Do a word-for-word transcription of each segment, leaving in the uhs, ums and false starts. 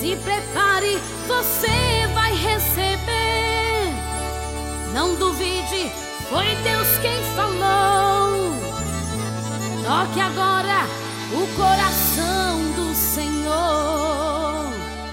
Se prepare, você vai receber. Não duvide, foi Deus quem falou. Toque agora o coração do Senhor.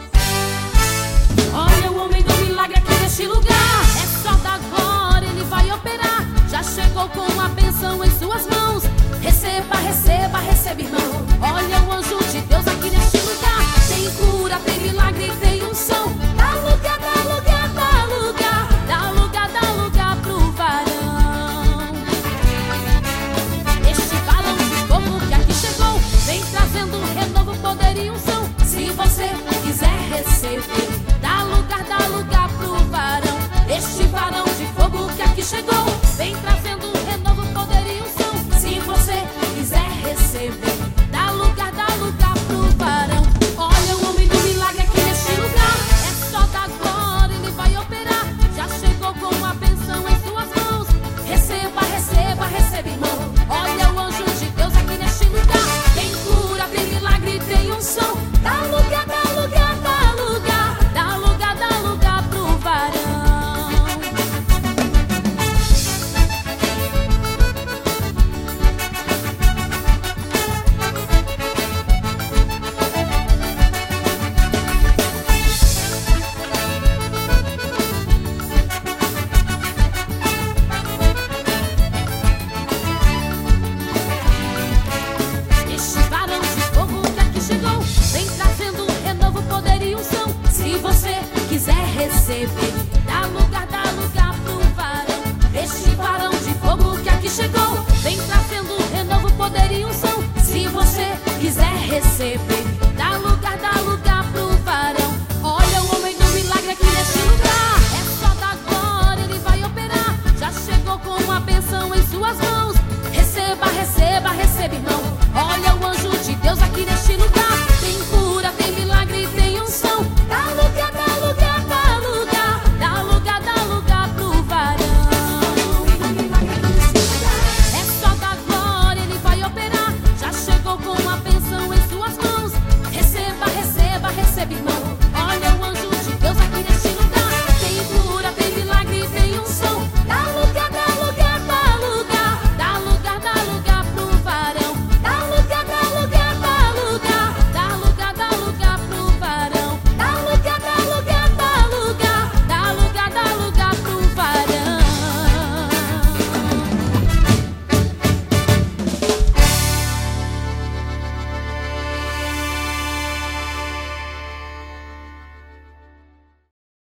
Olha o homem do milagre aqui neste lugar. É só da glória, ele vai operar. Já chegou com a bênção em suas mãos. Receba, receba, receba, irmão. Olha o anjo de Deus aqui neste lugar. Tem cura, tem milagre, tem unção. Dá lugar, dá lugar, dá lugar. Dá lugar, dá lugar pro varão. Este balão de fogo que aqui chegou vem trazendo renovo, poder e unção. Se você